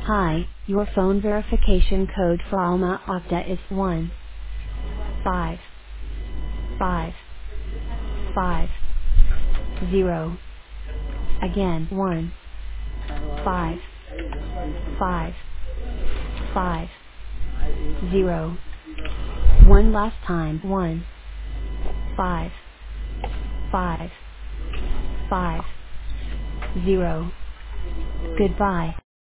Hi, your phone verification code for Alma Ata is 15550. Again, 15550. One last time, 15550. Goodbye.